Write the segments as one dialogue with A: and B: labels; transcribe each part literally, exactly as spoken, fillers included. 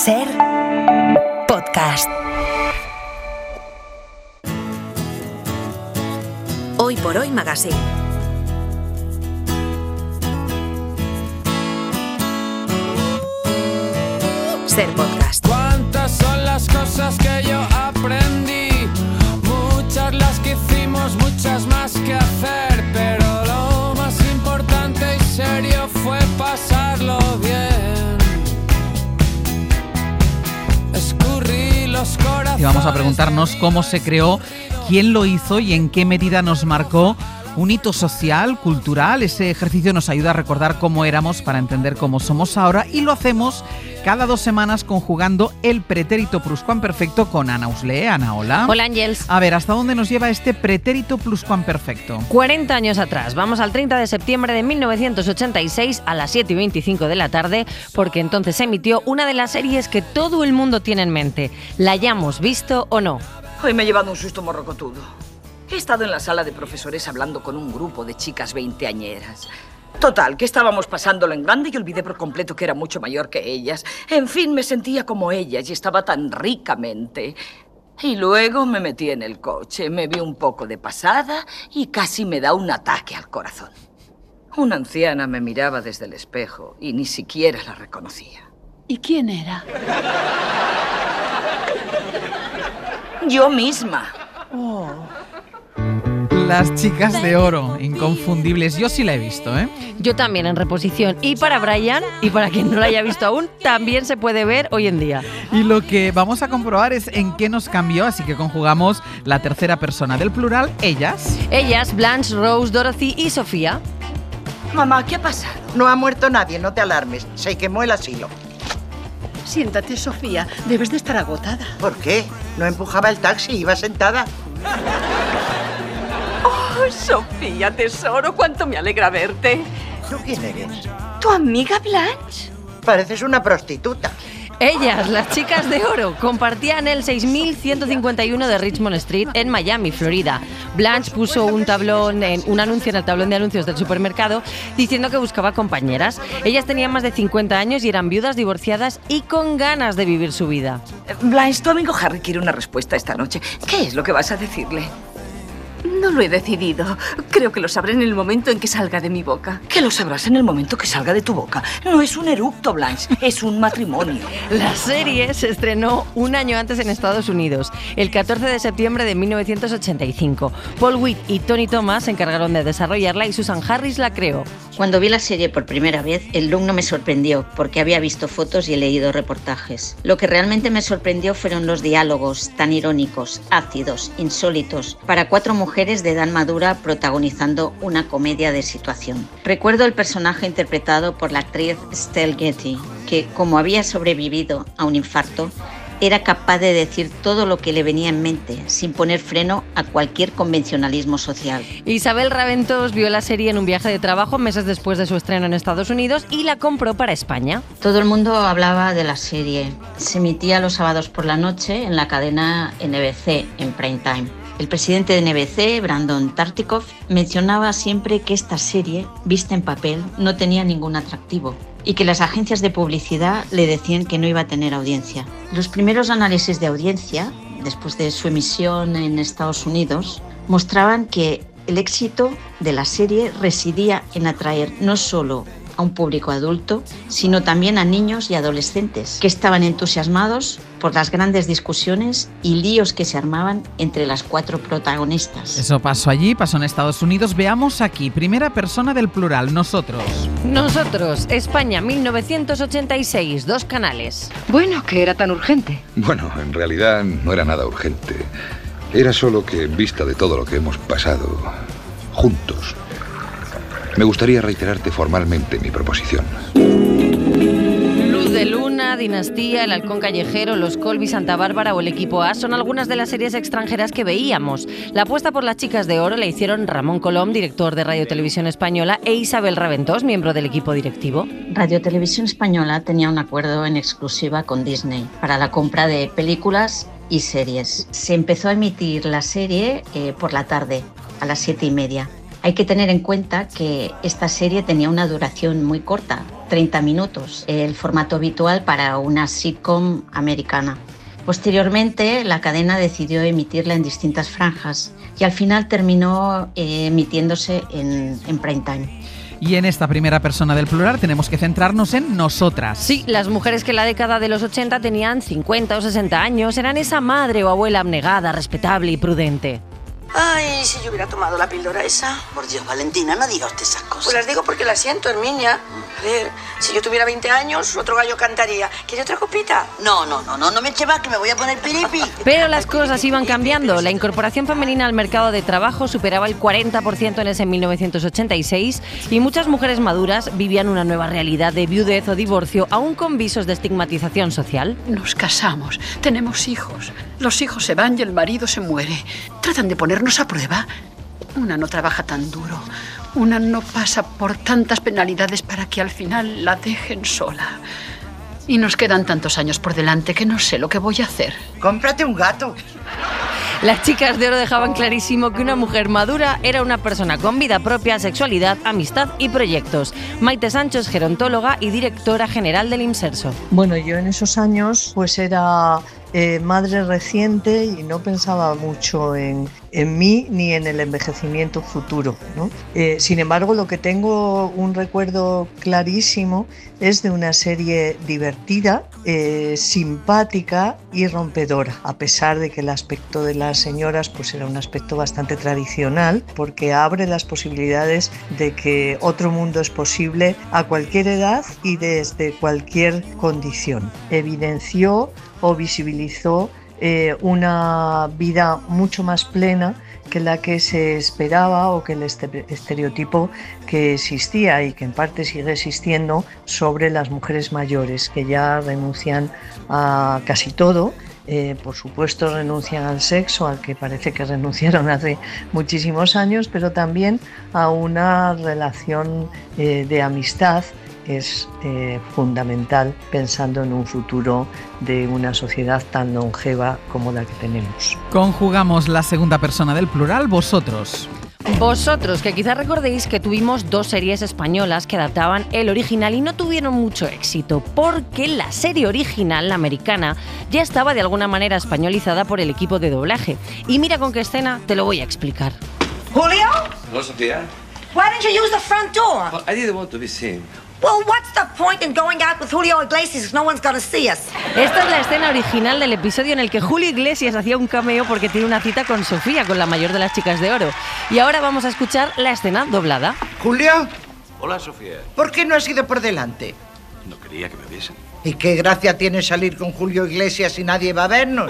A: Ser podcast. Hoy por Hoy Magazine. Ser podcast.
B: ¿Cuántas son las cosas que yo aprendí? Muchas las que hicimos, muchas más que hacer, pero lo más importante y serio fue pasarlo bien. Escurrí los corazones.
C: Y vamos a preguntarnos cómo se creó, quién lo hizo y en qué medida nos marcó un hito social, cultural. Ese ejercicio nos ayuda a recordar cómo éramos para entender cómo somos ahora, y lo hacemos cada dos semanas conjugando el pretérito pluscuamperfecto con Ana Uslee. Ana, hola.
D: Hola, Ángels.
C: A ver, ¿hasta dónde nos lleva este pretérito pluscuamperfecto?
D: cuarenta años atrás. Vamos al treinta de septiembre de mil novecientos ochenta y seis a las siete y veinticinco de la tarde, porque entonces se emitió una de las series que todo el mundo tiene en mente. ¿La hayamos visto o no?
E: Hoy me he llevado un susto morrocotudo. He estado en la sala de profesores hablando con un grupo de chicas veinteañeras. Total, que estábamos pasándolo en grande y olvidé por completo que era mucho mayor que ellas. En fin, me sentía como ellas y estaba tan ricamente. Y luego me metí en el coche, me vi un poco de pasada y casi me da un ataque al corazón. Una anciana me miraba desde el espejo y ni siquiera la reconocía.
F: ¿Y quién era?
E: Yo misma.
F: Oh.
C: Las chicas de oro, inconfundibles. Yo sí la he visto, ¿eh?
D: Yo también, en reposición. Y para Brian, y para quien no la haya visto aún, también se puede ver hoy en día.
C: Y lo que vamos a comprobar es en qué nos cambió, así que conjugamos la tercera persona del plural, ellas.
D: Ellas, Blanche, Rose, Dorothy y Sofía.
E: Mamá, ¿qué ha pasado?
G: No ha muerto nadie, no te alarmes. Se quemó el asilo.
F: Siéntate, Sofía. Debes de estar agotada.
G: ¿Por qué? No empujaba el taxi, iba sentada.
H: Oh, Sofía, tesoro, cuánto me alegra verte.
G: ¿Tú quién eres?
H: ¿Tu amiga Blanche?
G: Pareces una prostituta.
D: Ellas, las chicas de oro, compartían el seis mil ciento cincuenta y uno de Richmond Street en Miami, Florida. Blanche puso un tablón, en, un anuncio en el tablón de anuncios del supermercado diciendo que buscaba compañeras. Ellas tenían más de cincuenta años y eran viudas, divorciadas y con ganas de vivir su vida.
E: Blanche, tu amigo Harry quiere una respuesta esta noche. ¿Qué es lo que vas a decirle?
H: No lo he decidido. Creo que lo sabré en el momento en que salga de mi boca.
E: Que lo sabrás en el momento que salga de tu boca. No es un eructo, Blanche, es un matrimonio.
D: La serie se estrenó un año antes en Estados Unidos, el catorce de septiembre de mil novecientos ochenta y cinco. Paul Witt y Tony Thomas se encargaron de desarrollarla y Susan Harris la creó.
I: Cuando vi la serie por primera vez, el look no me sorprendió, porque había visto fotos y he leído reportajes. Lo que realmente me sorprendió fueron los diálogos tan irónicos, ácidos, insólitos, para cuatro mujeres de edad madura protagonizando una comedia de situación. Recuerdo el personaje interpretado por la actriz Estelle Getty, que, como había sobrevivido a un infarto, era capaz de decir todo lo que le venía en mente, sin poner freno a cualquier convencionalismo social.
D: Isabel Raventós vio la serie en un viaje de trabajo meses después de su estreno en Estados Unidos y la compró para España.
I: Todo el mundo hablaba de la serie. Se emitía los sábados por la noche en la cadena N B C en prime time. El presidente de N B C, Brandon Tartikoff, mencionaba siempre que esta serie, vista en papel, no tenía ningún atractivo y que las agencias de publicidad le decían que no iba a tener audiencia. Los primeros análisis de audiencia, después de su emisión en Estados Unidos, mostraban que el éxito de la serie residía en atraer no solo a un público adulto, sino también a niños y adolescentes que estaban entusiasmados por las grandes discusiones y líos que se armaban entre las cuatro protagonistas.
C: Eso pasó allí, pasó en Estados Unidos. Veamos aquí, primera persona del plural, nosotros.
D: Nosotros, España, mil novecientos ochenta y seis, dos canales.
F: Bueno, ¿qué era tan urgente?
J: Bueno, en realidad no era nada urgente. Era solo que, en vista de todo lo que hemos pasado juntos, me gustaría reiterarte formalmente mi proposición.
D: Luz de Luna, Dinastía, El Halcón Callejero, Los Colby, Santa Bárbara o El Equipo A son algunas de las series extranjeras que veíamos. La apuesta por las chicas de oro la hicieron Ramón Colom, director de Radio Televisión Española, e Isabel Raventós, miembro del equipo directivo.
I: Radio Televisión Española tenía un acuerdo en exclusiva con Disney para la compra de películas y series. Se empezó a emitir la serie eh, por la tarde, a las siete y media. Hay que tener en cuenta que esta serie tenía una duración muy corta, treinta minutos, el formato habitual para una sitcom americana. Posteriormente, la cadena decidió emitirla en distintas franjas y al final terminó eh, emitiéndose en, en prime time.
C: Y en esta primera persona del plural tenemos que centrarnos en nosotras.
D: Sí, las mujeres que en la década de los ochenta tenían cincuenta o sesenta años eran esa madre o abuela abnegada, respetable y prudente.
K: Ay, si yo hubiera tomado la píldora esa. Por Dios, Valentina, no diga usted esas cosas. Pues las digo porque las siento, Herminia. A ver, si yo tuviera veinte años, otro gallo cantaría. ¿Quiere otra copita? No, no, no, no, no me eche más, que me voy a poner piripi.
D: Pero las cosas iban cambiando. La incorporación femenina al mercado de trabajo superaba el cuarenta por ciento en ese mil novecientos ochenta y seis y muchas mujeres maduras vivían una nueva realidad de viudez o divorcio, aún con visos de estigmatización social.
F: Nos casamos, tenemos hijos. Los hijos se van y el marido se muere. Tratan de ponernos a prueba. Una no trabaja tan duro. Una no pasa por tantas penalidades para que al final la dejen sola. Y nos quedan tantos años por delante que no sé lo que voy a hacer.
G: Cómprate un gato.
D: Las chicas de oro dejaban clarísimo que una mujer madura era una persona con vida propia, sexualidad, amistad y proyectos. Maite Sancho es gerontóloga y directora general del IMSERSO.
L: Bueno, yo en esos años pues era eh, madre reciente y no pensaba mucho en, en mí ni en el envejecimiento futuro, ¿no? Eh, sin embargo, lo que tengo un recuerdo clarísimo es de una serie divertida, eh, simpática y rompedora, a pesar de que el aspecto de las señoras pues era un aspecto bastante tradicional, porque abre las posibilidades de que otro mundo es posible a cualquier edad y desde cualquier condición. Evidenció o visibilizó eh, una vida mucho más plena que la que se esperaba o que el estereotipo que existía y que en parte sigue existiendo sobre las mujeres mayores, que ya renuncian a casi todo. Eh, por supuesto renuncian al sexo, al que parece que renunciaron hace muchísimos años, pero también a una relación eh, de amistad. Es eh, fundamental pensando en un futuro de una sociedad tan longeva como la que tenemos.
C: Conjugamos la segunda persona del plural, vosotros.
D: Vosotros, que quizás recordéis que tuvimos dos series españolas que adaptaban el original y no tuvieron mucho éxito, porque la serie original, la americana, ya estaba de alguna manera españolizada por el equipo de doblaje. Y mira con qué escena te lo voy a explicar.
M: Julio?
N: Hello, Sofía.
M: Why didn't you use the front door?
N: Well, I didn't want to be seen.
M: Well, what's the point in going out with Julio Iglesias if no one's gonna see us?
D: Esta es la escena original del episodio en el que Julio Iglesias hacía un cameo porque tiene una cita con Sofía, con la mayor de las chicas de oro. Y ahora vamos a escuchar la escena doblada.
G: Julio,
N: Hola, Sofía.
G: ¿por qué no has ido por delante?
N: No quería que me viesen.
G: ¿Y qué gracia tiene salir con Julio Iglesias y nadie va a vernos?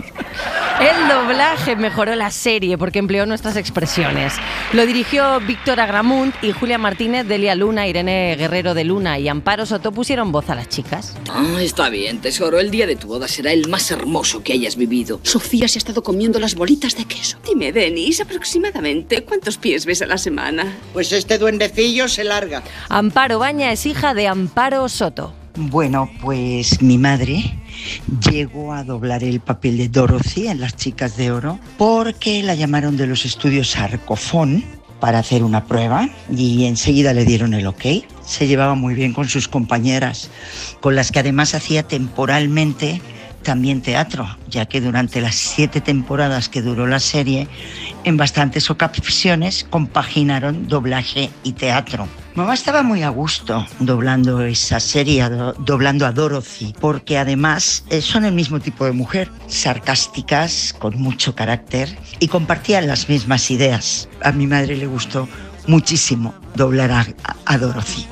D: El doblaje mejoró la serie porque empleó nuestras expresiones. Lo dirigió Víctor Agramunt y Julia Martínez, Delia Luna, Irene Guerrero de Luna y Amparo Soto pusieron voz a las chicas.
E: Ah, está bien, tesoro. El día de tu boda será el más hermoso que hayas vivido.
F: Sofía se ha estado comiendo las bolitas de queso.
H: Dime, Denis, aproximadamente, ¿cuántos pies ves a la semana?
G: Pues este duendecillo se larga.
D: Amparo Baña es hija de Amparo Soto.
K: Bueno, pues mi madre llegó a doblar el papel de Dorothy en Las Chicas de Oro porque la llamaron de los estudios Arcofón para hacer una prueba y enseguida le dieron el ok. Se llevaba muy bien con sus compañeras, con las que además hacía temporalmente también teatro, ya que durante las siete temporadas que duró la serie, en bastantes ocasiones compaginaron doblaje y teatro. Mamá estaba muy a gusto doblando esa serie, do, doblando a Dorothy, porque además eh, son el mismo tipo de mujer, sarcásticas, con mucho carácter y compartían las mismas ideas. A mi madre le gustó muchísimo doblar a, a Dorothy.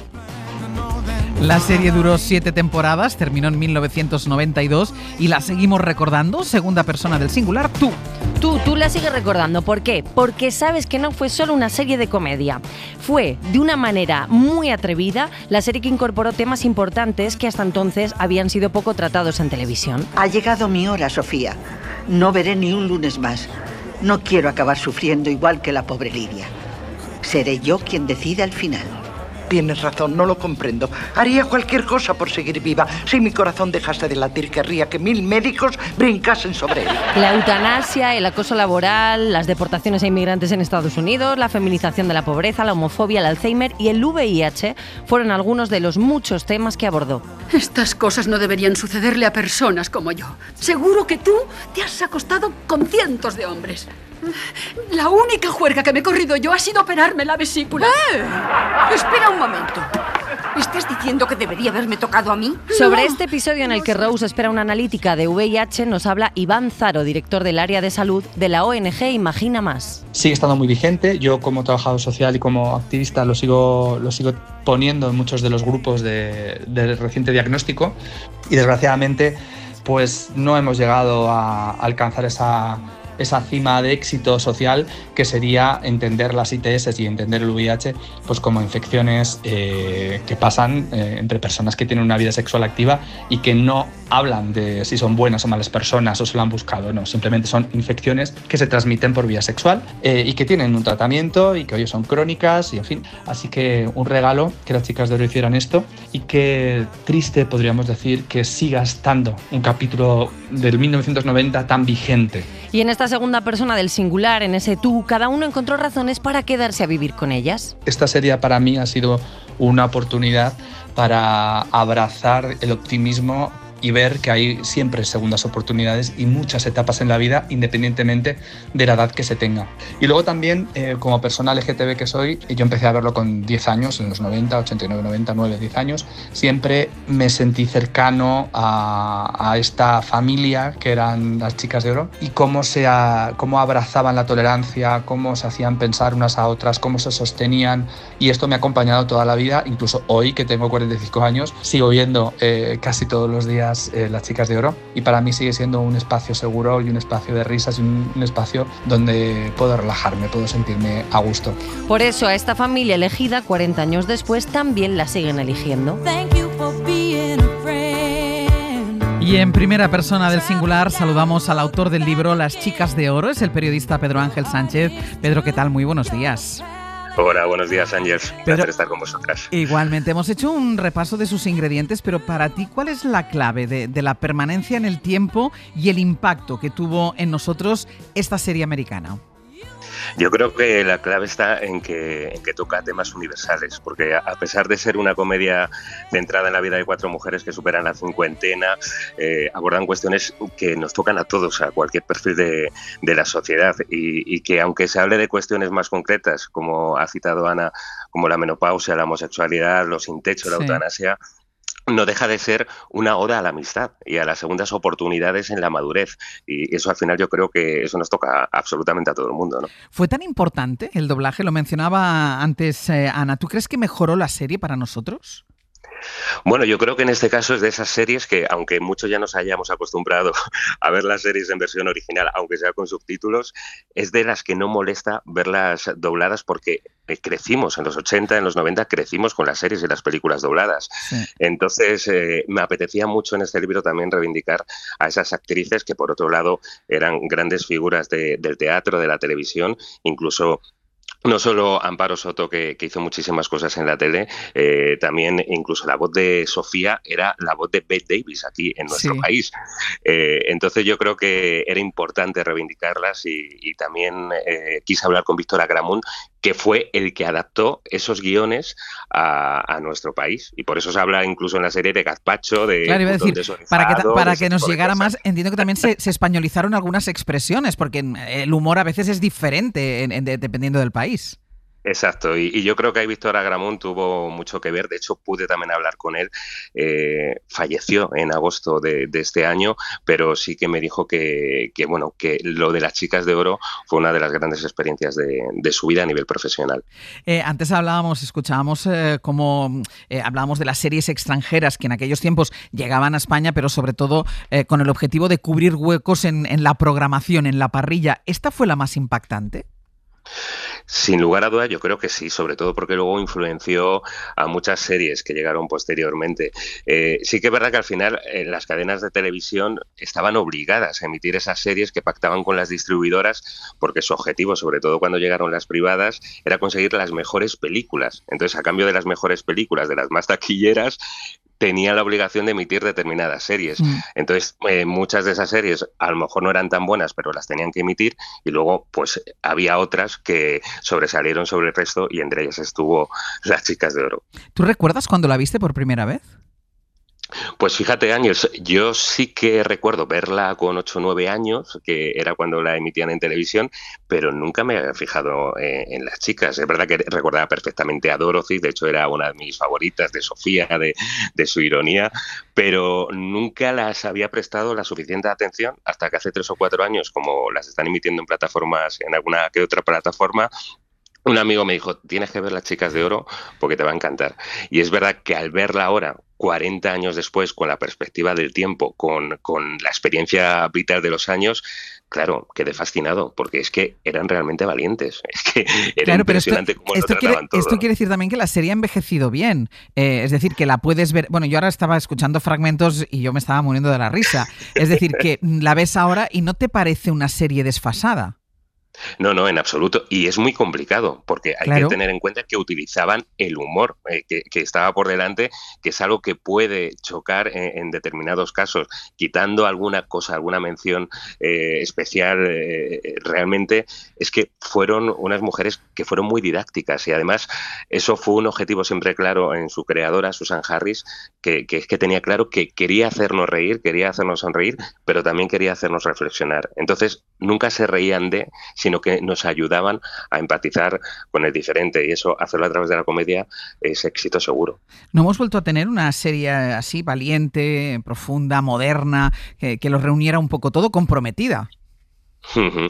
C: La serie duró siete temporadas, terminó en mil novecientos noventa y dos y la seguimos recordando, segunda persona del singular, tú.
D: Tú, tú la sigues recordando. ¿Por qué? Porque sabes que no fue solo una serie de comedia. Fue, de una manera muy atrevida, la serie que incorporó temas importantes que hasta entonces habían sido poco tratados en televisión.
O: Ha llegado mi hora, Sofía. No veré ni un lunes más. No quiero acabar sufriendo igual que la pobre Lidia. Seré yo quien decida al final.
G: Tienes razón, no lo comprendo. Haría cualquier cosa por seguir viva. Si mi corazón dejase de latir, querría que mil médicos brincasen sobre él.
D: La eutanasia, el acoso laboral, las deportaciones a inmigrantes en Estados Unidos, la feminización de la pobreza, la homofobia, el Alzheimer y el V I H fueron algunos de los muchos temas que abordó.
F: Estas cosas no deberían sucederle a personas como yo. Seguro que tú te has acostado con cientos de hombres. La única juerga que me he corrido yo ha sido operarme la vesícula.
H: ¡Eh! Espera un momento. ¿Estás diciendo que debería haberme tocado a mí?
D: Sobre
H: No.
D: este episodio en el que Rose espera una analítica de V I H nos habla Iván Zaro, director del área de salud de la O N G Imagina Más.
P: Sigue estando muy vigente. Yo como trabajador social y como activista lo sigo, lo sigo poniendo en muchos de los grupos de, de reciente diagnóstico y desgraciadamente pues no hemos llegado a alcanzar esa... esa cima de éxito social que sería entender las I T S y entender el V I H pues como infecciones eh, que pasan eh, entre personas que tienen una vida sexual activa y que no hablan de si son buenas o malas personas o se lo han buscado, no, simplemente son infecciones que se transmiten por vía sexual eh, y que tienen un tratamiento y que hoy son crónicas y en fin, así que un regalo que las chicas de oro hicieran esto y que triste podríamos decir que siga estando un capítulo del mil novecientos noventa tan vigente.
D: Y en esta segunda persona del singular, en ese tú, cada uno encontró razones para quedarse a vivir con ellas.
P: Esta serie para mí ha sido una oportunidad para abrazar el optimismo y ver que hay siempre segundas oportunidades y muchas etapas en la vida independientemente de la edad que se tenga. Y luego también, eh, como persona L G T B que soy, yo empecé a verlo con diez años, en los noventa, ochenta y nueve, noventa, nueve, diez años. Siempre me sentí cercano a, a esta familia que eran las chicas de oro y cómo, se a, cómo abrazaban la tolerancia, cómo se hacían pensar unas a otras, cómo se sostenían y esto me ha acompañado toda la vida, incluso hoy que tengo cuarenta y cinco años, sigo viendo eh, casi todos los días Eh, las chicas de oro y para mí sigue siendo un espacio seguro y un espacio de risas y un, un espacio donde puedo relajarme, puedo sentirme a gusto.
D: Por eso a esta familia elegida cuarenta años después también la siguen eligiendo.
C: Y en primera persona del singular saludamos al autor del libro Las chicas de oro, es el periodista Pedro Ángel Sánchez. Pedro, ¿qué tal? Muy buenos días.
Q: Hola, buenos días, Ángels. Un
C: Pero,
Q: placer estar con vosotras.
C: Igualmente, hemos hecho un repaso de sus ingredientes, pero para ti, ¿cuál es la clave de, de la permanencia en el tiempo y el impacto que tuvo en nosotros esta serie americana?
Q: Yo creo que la clave está en que, en que toca temas universales, porque a pesar de ser una comedia centrada en la vida de cuatro mujeres que superan la cincuentena, eh, abordan cuestiones que nos tocan a todos, a cualquier perfil de, de la sociedad, y, y que aunque se hable de cuestiones más concretas, como ha citado Ana, como la menopausia, la homosexualidad, los sin techo, la
C: Sí.
Q: eutanasia, no deja de ser una oda a la amistad y a las segundas oportunidades en la madurez. Y eso al final yo creo que eso nos toca absolutamente a todo el mundo, ¿no?
C: ¿Fue tan importante el doblaje? Lo mencionaba antes eh, Ana. ¿Tú crees que mejoró la serie para nosotros?
Q: Bueno, yo creo que en este caso es de esas series que, aunque muchos ya nos hayamos acostumbrado a ver las series en versión original, aunque sea con subtítulos, es de las que no molesta verlas dobladas porque crecimos en los ochenta, en los noventa, crecimos con las series y las películas dobladas.
C: Sí.
Q: Entonces, eh, me apetecía mucho en este libro también reivindicar a esas actrices que, por otro lado, eran grandes figuras de, del teatro, de la televisión, incluso... No solo Amparo Soto, que, que hizo muchísimas cosas en la tele, eh, también incluso la voz de Sofía era la voz de Bette Davis aquí en nuestro
C: Sí.
Q: país. Eh, entonces yo creo que era importante reivindicarlas y, y también eh, quise hablar con Víctor Agramunt, que fue el que adaptó esos guiones a, a nuestro país. Y por eso se habla incluso en la serie de gazpacho, de...
C: Claro, iba a
Q: botón
C: decir, para que, ta-
Q: desorejado,
C: para
Q: de
C: que
Q: ese
C: nos
Q: tipo de
C: llegara
Q: cosas.
C: más, entiendo que también se, se españolizaron algunas expresiones, porque el humor a veces es diferente en- en- de- dependiendo del país.
Q: Exacto, y, y yo creo que ahí Víctor Agramunt tuvo mucho que ver. De hecho, pude también hablar con él. Eh, falleció en agosto de, de este año, pero sí que me dijo que, que, bueno, que lo de las chicas de oro fue una de las grandes experiencias de, de su vida a nivel profesional.
C: Eh, antes hablábamos, escuchábamos eh, cómo eh, hablábamos de las series extranjeras que en aquellos tiempos llegaban a España, pero sobre todo eh, con el objetivo de cubrir huecos en, en la programación, en la parrilla. ¿Esta fue la más impactante?
Q: Sin lugar a dudas, yo creo que sí, sobre todo porque luego influenció a muchas series que llegaron posteriormente. Eh, sí que es verdad que al final eh, las cadenas de televisión estaban obligadas a emitir esas series que pactaban con las distribuidoras, porque su objetivo, sobre todo cuando llegaron las privadas, era conseguir las mejores películas. Entonces, a cambio de las mejores películas, de las más taquilleras, tenía la obligación de emitir determinadas series. Mm. Entonces, eh, muchas de esas series a lo mejor no eran tan buenas, pero las tenían que emitir, y luego pues había otras que sobresalieron sobre el resto, y entre ellas estuvo Las Chicas de Oro.
C: ¿Tú recuerdas cuando la viste por primera vez?
Q: Pues fíjate, Ángels, yo sí que recuerdo verla con ocho o nueve años, que era cuando la emitían en televisión, pero nunca me había fijado en, en las chicas. Es verdad que recordaba perfectamente a Dorothy, de hecho era una de mis favoritas, de Sofía, de, de su ironía, pero nunca las había prestado la suficiente atención hasta que hace tres o cuatro años, como las están emitiendo en plataformas, en alguna que otra plataforma, un amigo me dijo, tienes que ver Las Chicas de Oro porque te va a encantar. Y es verdad que al verla ahora, cuarenta años después, con la perspectiva del tiempo, con, con la experiencia vital de los años, claro, quedé fascinado, porque es que eran realmente valientes. Es que era claro, impresionante
C: esto,
Q: cómo
C: esto
Q: lo
C: quiere,
Q: trataban todo.
C: Esto quiere decir también que la serie ha envejecido bien. Eh, es decir, que la puedes ver... Bueno, yo ahora estaba escuchando fragmentos y yo me estaba muriendo de la risa. Es decir, que la ves ahora y no te parece una serie desfasada.
Q: No, no, en absoluto. Y es muy complicado, porque hay
C: claro.
Q: que tener en cuenta que utilizaban el humor eh, que, que estaba por delante, que es algo que puede chocar en, en determinados casos, quitando alguna cosa, alguna mención eh, especial. Eh, realmente es que fueron unas mujeres que fueron muy didácticas, y además eso fue un objetivo siempre claro en su creadora, Susan Harris, que, que es que tenía claro que quería hacernos reír, quería hacernos sonreír, pero también quería hacernos reflexionar. Entonces, nunca se reían de... sino que nos ayudaban a empatizar con el diferente, y eso, hacerlo a través de la comedia, es éxito seguro.
C: ¿No hemos vuelto a tener una serie así, valiente, profunda, moderna, que, que los reuniera un poco todo, comprometida?
Q: Uh-huh.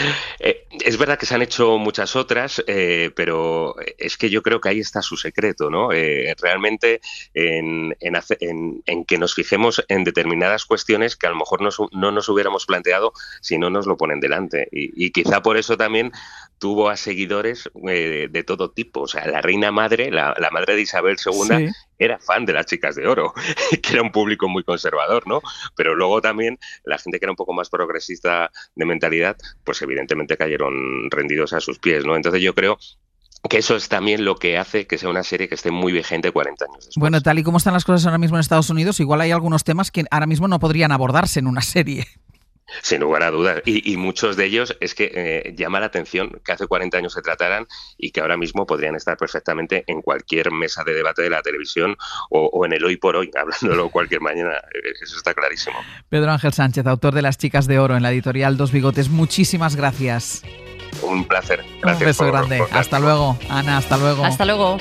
Q: Eh, es verdad que se han hecho muchas otras, eh, pero es que yo creo que ahí está su secreto, ¿no? Eh, realmente en, en, hace, en, en que nos fijemos en determinadas cuestiones que a lo mejor nos, no nos hubiéramos planteado si no nos lo ponen delante. Y, y quizá por eso también tuvo a seguidores eh, de todo tipo. O sea, la reina madre, la, la madre de Isabel segunda, sí, era fan de Las Chicas de Oro, que era un público muy conservador, ¿no? Pero luego también la gente que era un poco más progresista de mentalidad, pues evidentemente cayeron rendidos a sus pies, ¿no? Entonces yo creo que eso es también lo que hace que sea una serie que esté muy vigente cuarenta años después.
C: Bueno, tal y como están las cosas ahora mismo en Estados Unidos, igual hay algunos temas que ahora mismo no podrían abordarse en una serie.
Q: Sin lugar a dudas. Y, y muchos de ellos es que eh, llama la atención que hace cuarenta años se trataran y que ahora mismo podrían estar perfectamente en cualquier mesa de debate de la televisión o, o en el Hoy por Hoy, hablándolo cualquier mañana. Eso está clarísimo.
C: Pedro Ángel Sánchez, autor de Las Chicas de Oro en la editorial Dos Bigotes. Muchísimas gracias.
Q: Un placer. Gracias.
C: Un beso
Q: por,
C: grande.
Q: Por
C: hasta luego. Ana, hasta luego.
D: Hasta luego.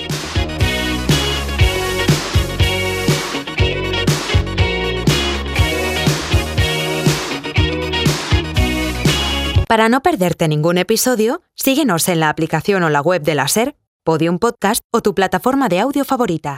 A: Para no perderte ningún episodio, síguenos en la aplicación o la web de la SER, Podium Podcast o tu plataforma de audio favorita.